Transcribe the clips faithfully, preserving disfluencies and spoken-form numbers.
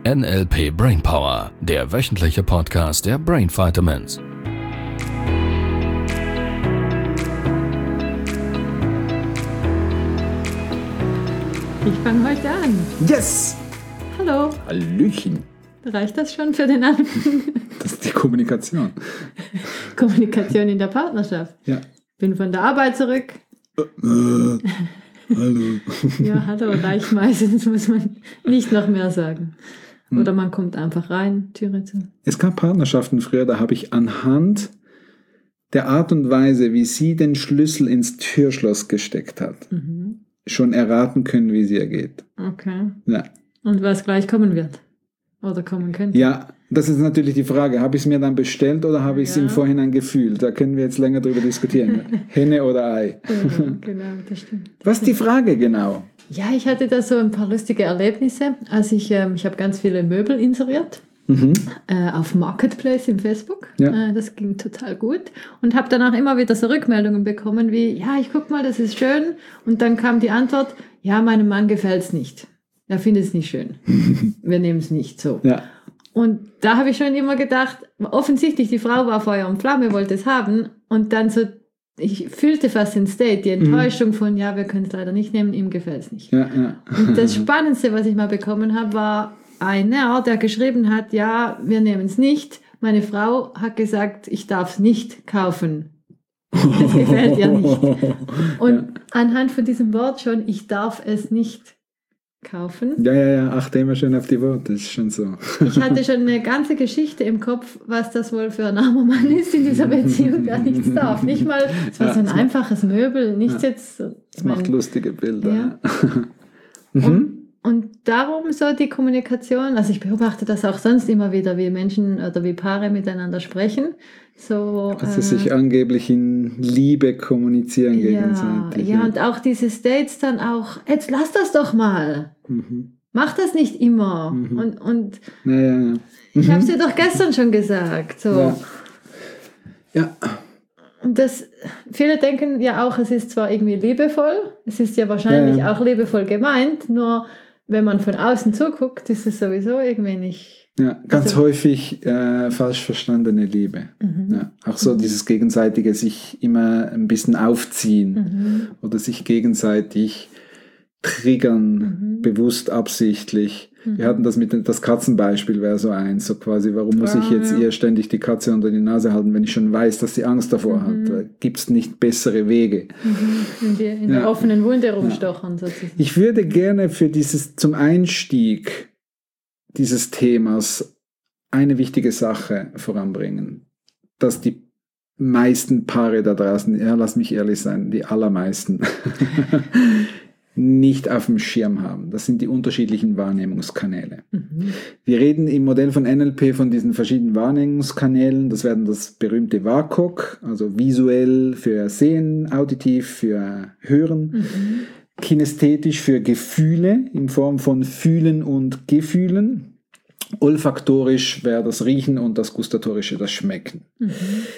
N L P Brainpower, der wöchentliche Podcast der Brain Vitamins. Ich fange heute an. Yes! Hallo. Hallöchen. Reicht das schon für den Anfang? Das ist die Kommunikation. Kommunikation in der Partnerschaft. Ja. Bin von der Arbeit zurück. Äh, äh, hallo. Ja, hallo, reicht meistens, muss man nicht noch mehr sagen. Oder man kommt einfach rein, Türe zu. Es gab Partnerschaften früher, da habe ich anhand der Art und Weise, wie sie den Schlüssel ins Türschloss gesteckt hat, mhm. schon erraten können, wie sie ergeht. Okay. Ja. Und was gleich kommen wird? Oder kommen könnte? Ja, das ist natürlich die Frage. Habe ich es mir dann bestellt oder habe ich es ja. im Vorhinein gefühlt? Da können wir jetzt länger drüber diskutieren. Henne oder Ei? Ja, genau, das stimmt. Was ist die Frage genau? Ja, ich hatte da so ein paar lustige Erlebnisse. Also ich, ähm, ich habe ganz viele Möbel inseriert. Mhm. Äh, auf Marketplace im Facebook. Ja. Äh, das ging total gut. Und habe danach immer wieder so Rückmeldungen bekommen wie, ja, ich guck mal, das ist schön. Und dann kam die Antwort, ja, meinem Mann gefällt es nicht. Er findet es nicht schön. Wir nehmen es nicht so. Ja. Und da habe ich schon immer gedacht, offensichtlich, die Frau war Feuer und Flamme, wollte es haben. Und dann so, ich fühlte fast den State, die Enttäuschung mhm. von, ja, wir können es leider nicht nehmen, ihm gefällt es nicht. Ja, ja. Und das Spannendste, was ich mal bekommen habe, war einer, der geschrieben hat, ja, wir nehmen es nicht. Meine Frau hat gesagt, ich darf es nicht kaufen. Das gefällt ihr nicht. Und ja. anhand von diesem Wort schon, ich darf es nicht kaufen. Ja, ja, ja, achte immer schön auf die Worte, das ist schon so. Ich hatte schon eine ganze Geschichte im Kopf, was das wohl für ein armer Mann ist in dieser Beziehung, der nichts darf. Nicht mal, es war ja, so ein einfaches macht, Möbel, nichts ja, jetzt. Es macht mein, lustige Bilder. Ja. mhm. und, und darum so die Kommunikation, also ich beobachte das auch sonst immer wieder, wie Menschen oder wie Paare miteinander sprechen. So, also äh, sich angeblich in Liebe kommunizieren ja, gegenseitig. Ja, und auch diese States dann auch, jetzt lass das doch mal. Mhm. Mach das nicht immer. Mhm. Und, und ja, ja, ja. Mhm. ich habe es dir doch gestern schon gesagt. So. Ja. ja. Und das, viele denken ja auch, es ist zwar irgendwie liebevoll, es ist ja wahrscheinlich ja, ja. auch liebevoll gemeint, nur wenn man von außen zuguckt, ist es sowieso irgendwie nicht. Ja, ganz also, häufig äh, falsch verstandene Liebe. Mhm. Ja, auch so mhm. dieses gegenseitige sich immer ein bisschen aufziehen mhm. oder sich gegenseitig triggern, mhm. bewusst, absichtlich. Mhm. Wir hatten das mit das Katzenbeispiel wäre so eins, so quasi, warum muss ich jetzt ja. ihr ständig die Katze unter die Nase halten, wenn ich schon weiß, dass sie Angst davor mhm. hat? Da gibt es nicht bessere Wege. Mhm. In, die, in ja. der offenen Wunde rumstochern. Ja. Sozusagen. Ich würde gerne für dieses zum Einstieg dieses Themas eine wichtige Sache voranbringen, dass die meisten Paare da draußen, ja, lass mich ehrlich sein, die allermeisten, nicht auf dem Schirm haben. Das sind die unterschiedlichen Wahrnehmungskanäle. Mhm. Wir reden im Modell von N L P von diesen verschiedenen Wahrnehmungskanälen. Das werden das berühmte W A K O K, also visuell für Sehen, auditiv für Hören, mhm. kinästhetisch für Gefühle in Form von Fühlen und Gefühlen. Olfaktorisch wäre das Riechen und das Gustatorische das Schmecken. Mhm.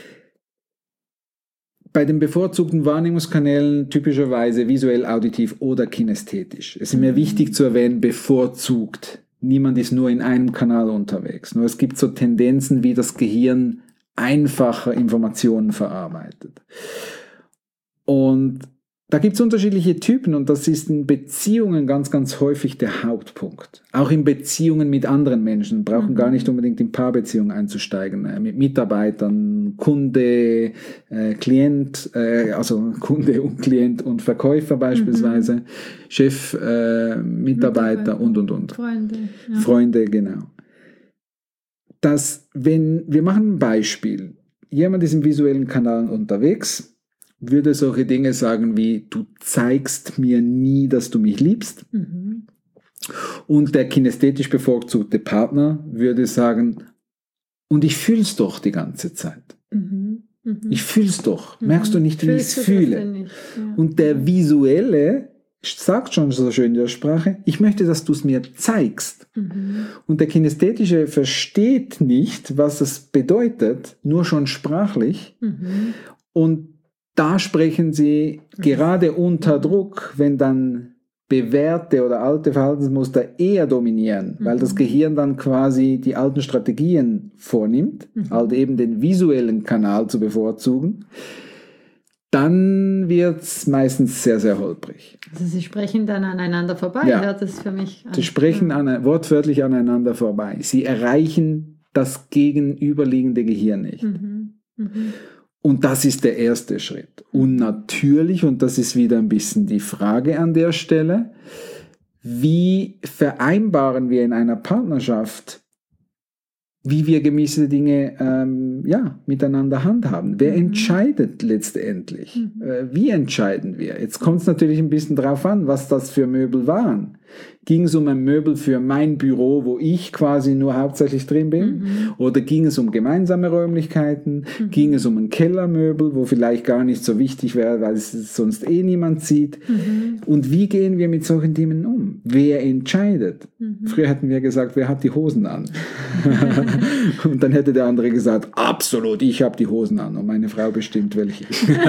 Bei den bevorzugten Wahrnehmungskanälen typischerweise visuell, auditiv oder kinästhetisch. Es ist mhm. mir wichtig zu erwähnen, bevorzugt. Niemand ist nur in einem Kanal unterwegs. Nur es gibt so Tendenzen, wie das Gehirn einfacher Informationen verarbeitet. Und da gibt es unterschiedliche Typen und das ist in Beziehungen ganz, ganz häufig der Hauptpunkt. Auch in Beziehungen mit anderen Menschen, brauchen mhm. gar nicht unbedingt in Paarbeziehungen einzusteigen, äh, mit Mitarbeitern, Kunde, äh, Klient, äh, also Kunde und Klient und Verkäufer beispielsweise, mhm. Chef, äh, Mitarbeiter, Mitarbeiter und, und, und. Freunde. Ja. Freunde, genau. Das, wenn, wir machen ein Beispiel. Jemand ist im visuellen Kanal unterwegs, würde solche Dinge sagen wie, du zeigst mir nie, dass du mich liebst. Mhm. Und der kinästhetisch bevorzugte Partner würde sagen, und ich fühle es doch die ganze Zeit. Mhm. Mhm. Ich fühle es doch. Mhm. Merkst du nicht, wie ich es fühle? Nicht. Ja. Und der visuelle sagt schon so schön in der Sprache, ich möchte, dass du es mir zeigst. Mhm. Und der kinästhetische versteht nicht, was es bedeutet, nur schon sprachlich. Mhm. Und da sprechen sie gerade unter Druck, wenn dann bewährte oder alte Verhaltensmuster eher dominieren, mhm. weil das Gehirn dann quasi die alten Strategien vornimmt, mhm. halt eben den visuellen Kanal zu bevorzugen, dann wird es meistens sehr, sehr holprig. Also sie sprechen dann aneinander vorbei, ja. hört es für mich an. Sie sprechen an, wortwörtlich aneinander vorbei. Sie erreichen das gegenüberliegende Gehirn nicht. Mhm. Mhm. Und das ist der erste Schritt. Und natürlich, und das ist wieder ein bisschen die Frage an der Stelle, wie vereinbaren wir in einer Partnerschaft, wie wir gewisse Dinge ähm, ja, miteinander handhaben? Wer mhm. entscheidet letztendlich? Mhm. Äh, wie entscheiden wir? Jetzt kommt es natürlich ein bisschen drauf an, was das für Möbel waren. Ging es um ein Möbel für mein Büro, wo ich quasi nur hauptsächlich drin bin? Mhm. Oder ging es um gemeinsame Räumlichkeiten? Mhm. Ging es um ein Kellermöbel, wo vielleicht gar nicht so wichtig wäre, weil es sonst eh niemand sieht? Mhm. Und wie gehen wir mit solchen Themen um? Wer entscheidet? Mhm. Früher hätten wir gesagt, wer hat die Hosen an? Und dann hätte der andere gesagt, absolut, ich habe die Hosen an. Und meine Frau bestimmt welche.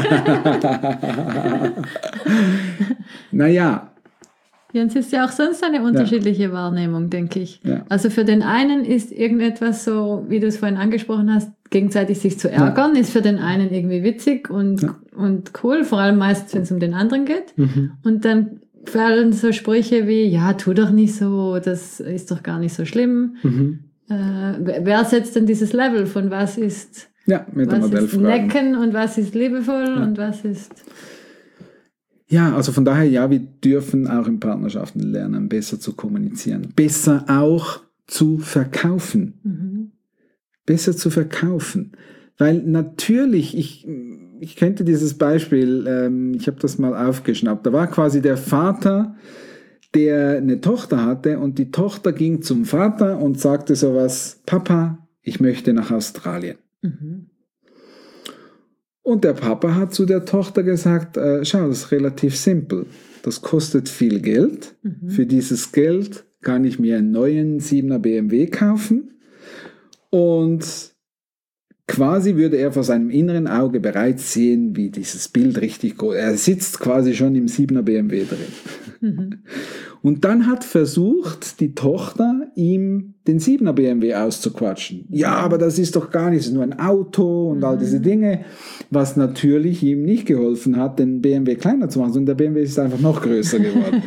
Naja. Ja, und es ist ja auch sonst eine unterschiedliche ja. Wahrnehmung, denke ich. Ja. Also für den einen ist irgendetwas so, wie du es vorhin angesprochen hast, gegenseitig sich zu ärgern, ja. ist für den einen irgendwie witzig und, ja. und cool, vor allem meistens, wenn es um den anderen geht. Mhm. Und dann fallen so Sprüche wie, ja, tu doch nicht so, das ist doch gar nicht so schlimm. Mhm. Äh, wer setzt denn dieses Level von was ist, ja, mit was ist Necken und was ist liebevoll ja. und was ist... Ja, also von daher, ja, wir dürfen auch in Partnerschaften lernen, besser zu kommunizieren, besser auch zu verkaufen, mhm. besser zu verkaufen, weil natürlich, ich, ich könnte dieses Beispiel, ähm, ich habe das mal aufgeschnappt, da war quasi der Vater, der eine Tochter hatte und die Tochter ging zum Vater und sagte sowas, Papa, ich möchte nach Australien. Mhm. Und der Papa hat zu der Tochter gesagt, äh, schau, das ist relativ simpel. Das kostet viel Geld. Mhm. Für dieses Geld kann ich mir einen neuen siebener B M W kaufen. Und quasi würde er vor seinem inneren Auge bereits sehen, wie dieses Bild richtig groß ist. Er sitzt quasi schon im siebener B M W drin. Mhm. Und dann hat versucht die Tochter, ihm den siebener B M W auszuquatschen. Ja, aber das ist doch gar nicht, es ist nur ein Auto und mhm. all diese Dinge, was natürlich ihm nicht geholfen hat, den B M W kleiner zu machen, sondern der B M W ist einfach noch größer geworden.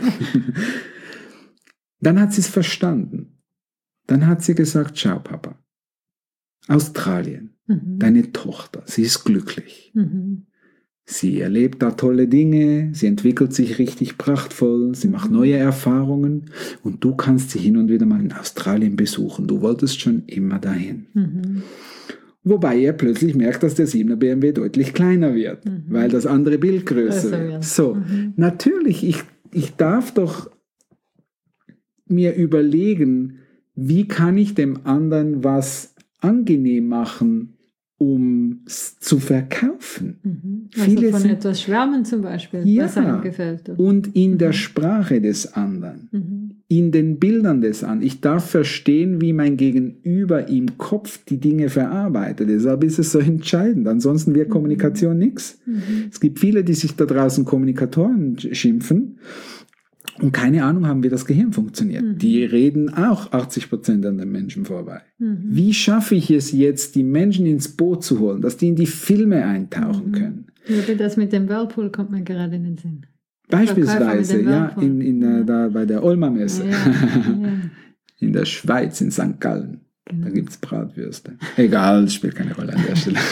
Dann hat sie es verstanden. Dann hat sie gesagt, schau Papa, Australien, mhm. deine Tochter, sie ist glücklich. Mhm. Sie erlebt da tolle Dinge, sie entwickelt sich richtig prachtvoll, sie macht neue Erfahrungen und du kannst sie hin und wieder mal in Australien besuchen. Du wolltest schon immer dahin. Mhm. Wobei er plötzlich merkt, dass der siebener B M W deutlich kleiner wird, mhm. weil das andere Bild größer wird. wird. So, mhm. natürlich, ich, ich darf doch mir überlegen, wie kann ich dem anderen was angenehm machen, um es zu verkaufen. Mhm. Also Viele von sind, etwas schwärmen zum Beispiel, ja, was einem gefällt. Oder? Und in mhm. der Sprache des anderen, mhm. in den Bildern des anderen. Ich darf verstehen, wie mein Gegenüber im Kopf die Dinge verarbeitet. Deshalb ist es so entscheidend. Ansonsten wird mhm. Kommunikation nichts. Mhm. Es gibt viele, die sich da draußen Kommunikatoren schimpfen und keine Ahnung haben, wie das Gehirn funktioniert. Mhm. Die reden auch achtzig Prozent an den Menschen vorbei. Mhm. Wie schaffe ich es jetzt, die Menschen ins Boot zu holen, dass die in die Filme eintauchen mhm. können? Ja, das mit dem Whirlpool kommt mir gerade in den Sinn. Beispielsweise, ja, in, in, ja. Äh, da bei der Olma-Messe. Ja, ja. In der Schweiz, in Sankt Gallen. Genau. Da gibt es Bratwürste. Egal, das spielt keine Rolle an der Stelle.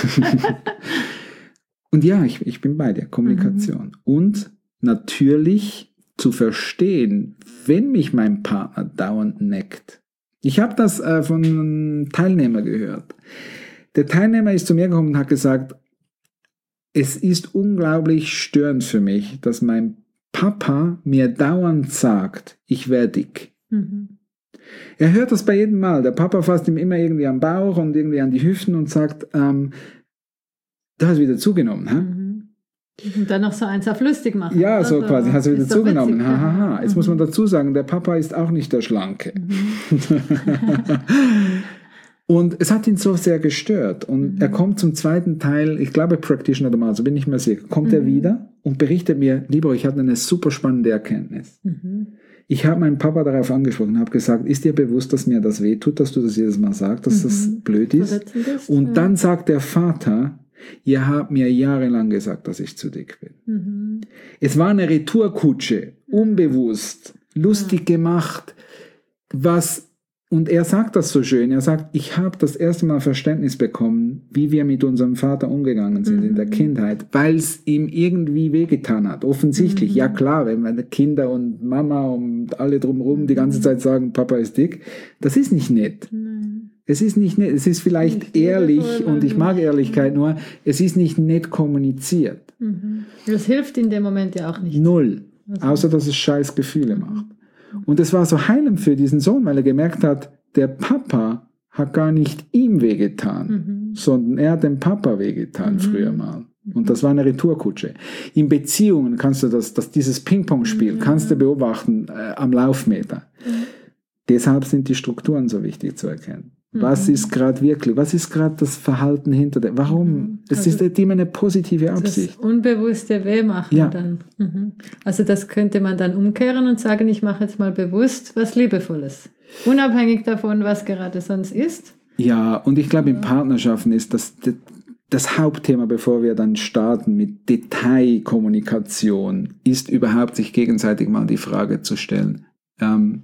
Und ja, ich, ich bin bei dir. Kommunikation. Mhm. Und natürlich zu verstehen, wenn mich mein Partner dauernd neckt. Ich habe das äh, von einem Teilnehmer gehört. Der Teilnehmer ist zu mir gekommen und hat gesagt, es ist unglaublich störend für mich, dass mein Papa mir dauernd sagt, ich werde dick. Mhm. Er hört das bei jedem Mal. Der Papa fasst ihm immer irgendwie am Bauch und irgendwie an die Hüften und sagt, ähm, du hast wieder zugenommen. Hä? Mhm. Und dann noch so eins auf lustig machen. Ja, also, so quasi, hast du wieder zugenommen. Ha, ha, ha. Jetzt mhm. muss man dazu sagen, der Papa ist auch nicht der Schlanke. Mhm. Und es hat ihn so sehr gestört. Und Mhm. er kommt zum zweiten Teil, ich glaube Practitioner Domar, so bin ich mir sicher, kommt Mhm. er wieder und berichtet mir, lieber, ich hatte eine super spannende Erkenntnis. Mhm. Ich habe meinen Papa darauf angesprochen und habe gesagt, ist dir bewusst, dass mir das wehtut, dass du das jedes Mal sagst, dass Mhm. das blöd ist? Verletzend ist, Und ja. dann sagt der Vater, ihr habt mir jahrelang gesagt, dass ich zu dick bin. Mhm. Es war eine Retourkutsche, unbewusst, lustig gemacht, was, und er sagt das so schön, er sagt, ich habe das erste Mal Verständnis bekommen, wie wir mit unserem Vater umgegangen sind Mhm. in der Kindheit, weil es ihm irgendwie wehgetan hat, offensichtlich. Mhm. Ja klar, wenn meine Kinder und Mama und alle drumherum die ganze Zeit sagen, Papa ist dick, das ist nicht nett. Nein. Es ist nicht nett, es ist vielleicht Nicht ehrlich liebevoll, und ich mag nicht. Ehrlichkeit, nur es ist nicht nett kommuniziert. Mhm. Das hilft in dem Moment ja auch nicht. Null. Also- Außer, dass es scheiß Gefühle macht. Und es war so heilend für diesen Sohn, weil er gemerkt hat, der Papa hat gar nicht ihm wehgetan, Mhm. sondern er hat dem Papa wehgetan Mhm. früher mal. Und das war eine Retourkutsche. In Beziehungen kannst du das, das dieses Ping-Pong-Spiel, Mhm. kannst du beobachten äh, am Laufmeter. Mhm. Deshalb sind die Strukturen so wichtig zu erkennen. Was Mhm. ist gerade wirklich, was ist gerade das Verhalten hinter dem, warum? Mhm. Es Also- ist halt immer eine positive Absicht. Das unbewusste Wehmachen Ja. dann. Mhm. Also das könnte man dann umkehren und sagen, ich mache jetzt mal bewusst was Liebevolles. Unabhängig davon, was gerade sonst ist. Ja, und ich glaube, in Partnerschaften ist das das Hauptthema, bevor wir dann starten mit Detailkommunikation, ist überhaupt sich gegenseitig mal die Frage zu stellen, ähm,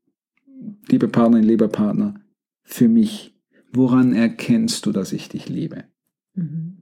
liebe Partnerin, lieber Partner, für mich, woran erkennst du, dass ich dich liebe? Mhm.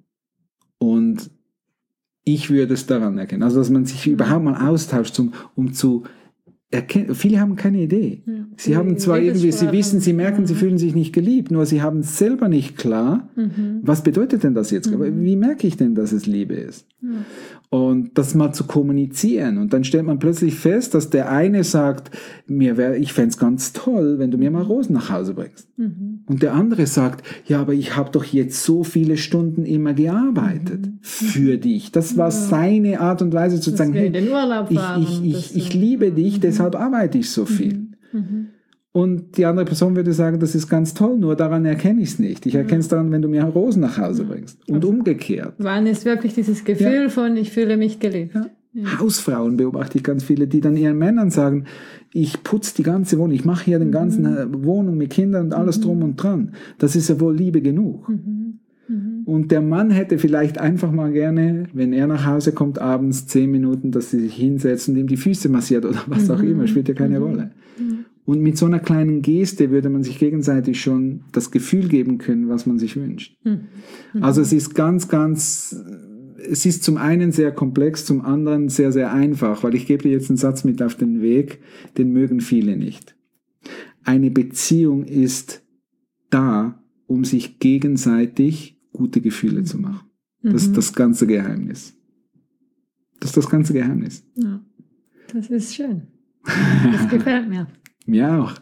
Und ich würde es daran erkennen. Also, dass man sich überhaupt mal austauscht, um, um zu erkennen. Viele haben keine Idee. Ja. Sie haben zwar irgendwie, sie wissen, sie merken, sie fühlen sich nicht geliebt, nur sie haben selber nicht klar, Mhm. was bedeutet denn das jetzt? Mhm. Wie merke ich denn, dass es Liebe ist? Ja. Und das mal zu kommunizieren. Und dann stellt man plötzlich fest, dass der eine sagt, mir wär, ich fände es ganz toll, wenn du mir mal Rosen nach Hause bringst. Mhm. Und der andere sagt, ja, aber ich habe doch jetzt so viele Stunden immer gearbeitet Mhm. für dich. Das war Ja. seine Art und Weise zu Dass sagen, wir hey, in den Urlaub ich, fahren, ich, dass ich, ich du- liebe dich, Mhm. deshalb arbeite ich so viel. Mhm. Mhm. Und die andere Person würde sagen, das ist ganz toll, nur daran erkenne ich es nicht. Ich erkenne es daran, wenn du mir Rosen nach Hause bringst. Und Also- umgekehrt. Wann ist wirklich dieses Gefühl Ja. von, ich fühle mich geliebt? Ja. Ja. Hausfrauen beobachte ich ganz viele, die dann ihren Männern sagen, ich putze die ganze Wohnung, ich mache hier den ganzen Mhm. Wohnung mit Kindern und alles drum und dran. Das ist ja wohl Liebe genug. Mhm. Mhm. Und der Mann hätte vielleicht einfach mal gerne, wenn er nach Hause kommt, abends zehn Minuten, dass sie sich hinsetzt und ihm die Füße massiert oder was auch Mhm. immer, spielt ja keine Mhm. Rolle. Mhm. Und mit so einer kleinen Geste würde man sich gegenseitig schon das Gefühl geben können, was man sich wünscht. Mhm. Also es ist ganz, ganz, es ist zum einen sehr komplex, zum anderen sehr, sehr einfach, weil ich gebe dir jetzt einen Satz mit auf den Weg, den mögen viele nicht. Eine Beziehung ist da, um sich gegenseitig gute Gefühle zu machen. Das ist Mhm. das ganze Geheimnis. Das ist das ganze Geheimnis. Ja. Das ist schön. Das gefällt mir. Mir auch.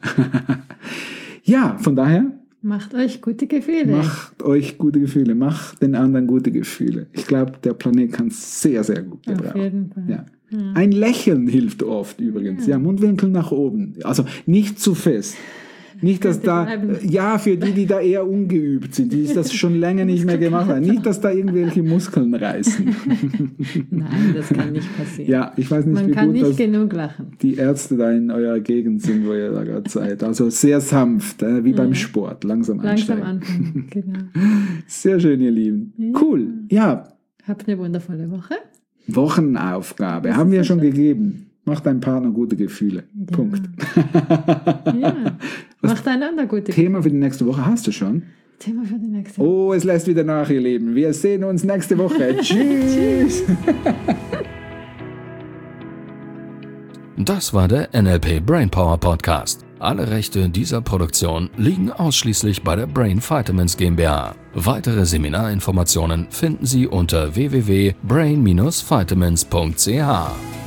Ja, von daher, Macht euch gute Gefühle. macht euch gute Gefühle, macht den anderen gute Gefühle. Ich glaube, der Planet kann es sehr, sehr gut Auf gebrauchen. jeden Fall. Ja. Ja. Ein Lächeln hilft oft übrigens. Ja, Mundwinkel nach oben. Also nicht zu fest. Nicht, dass Könnte da, bleiben. ja, für die, die da eher ungeübt sind, die das schon länger nicht mehr gemacht haben. Nicht, dass da irgendwelche Muskeln reißen. Nein, das kann nicht passieren. Ja, ich weiß nicht, Man wie kann gut nicht das genug lachen. die Ärzte da in eurer Gegend sind, wo ihr da gerade seid. Also sehr sanft, äh, wie beim Sport. Langsam Langsam ansteigen. anfangen. Genau. Sehr schön, ihr Lieben. Ja. Cool. Ja, Habt eine wundervolle Woche. Wochenaufgabe. Das Haben ist wir so schon schön. gegeben. Mach deinem Partner gute Gefühle. Ja. Punkt. Ja. Macht einander gute Thema für die nächste Woche hast du schon? Thema für die nächste Woche. Oh, es lässt wieder nach, ihr Lieben. Wir sehen uns nächste Woche. Tschüss. Das war der N L P Brainpower Podcast. Alle Rechte dieser Produktion liegen ausschließlich bei der Brain Vitamins GmbH. Weitere Seminarinformationen finden Sie unter w w w punkt brain dash vitamins punkt c h.